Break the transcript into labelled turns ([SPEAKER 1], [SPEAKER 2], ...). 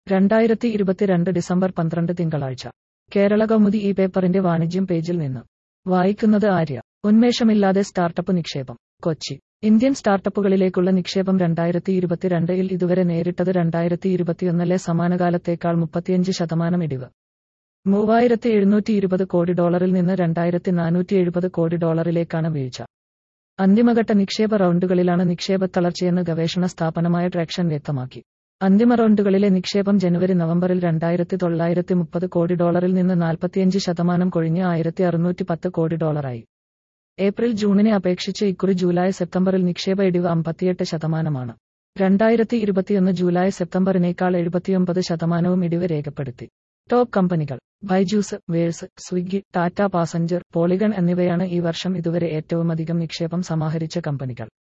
[SPEAKER 1] 2022 December 12 തിങ്കളാഴ്ച. കേരള കൗമുദി ഈ പേപ്പറിന്റെ വാണിജ്യം പേജിൽ നിന്ന് വായിക്കുന്നത് ആര്യ. ഉന്മേഷമില്ലാതെ സ്റ്റാർട്ടപ്പ് നിക്ഷേപം. കൊച്ചി. ഇന്ത്യൻ സ്റ്റാർട്ടപ്പുകളിലേക്കുള്ള നിക്ഷേപം 2022-ൽ ഇതുവരെ നേരിട്ടത് 2021-ലെ സമാനകാലത്തേക്കാൾ 35% ഇടിവ്. $3,720 കോടി നിന്ന് $2,470 കോടിയിലേക്കാണ് വീഴ്ച. അന്തിമഘട്ട നിക്ഷേപ റൗണ്ടുകളിലാണ് നിക്ഷേപത്തളർച്ചയെന്ന് ഗവേഷണ സ്ഥാപനമായ ട്രാക്ഷൻ വ്യക്തമാക്കി. അന്തിമ റൗണ്ടുകളിലെ നിക്ഷേപം ജനുവരി-നവംബറിൽ $2,930 കോടി നിന്ന് 45% കൊഴിഞ്ഞ് $1,610 കോടിയായി. ഏപ്രിൽ-ജൂണിനെ അപേക്ഷിച്ച് ഇക്കുറി ജൂലൈ-സെപ്റ്റംബറിൽ നിക്ഷേപ ഇടിവ് 58%. 2021 ജൂലൈ-സെപ്റ്റംബറിനേക്കാൾ 79% ഇടിവ് രേഖപ്പെടുത്തി. ടോപ്പ് കമ്പനികൾ: ബൈജൂസ്, വേഴ്സ്, സ്വിഗ്ഗി, ടാറ്റ പാസഞ്ചർ, പോളിഗൺ എന്നിവയാണ് ഈ വർഷം ഇതുവരെ ഏറ്റവുമധികം നിക്ഷേപം സമാഹരിച്ച കമ്പനികൾ.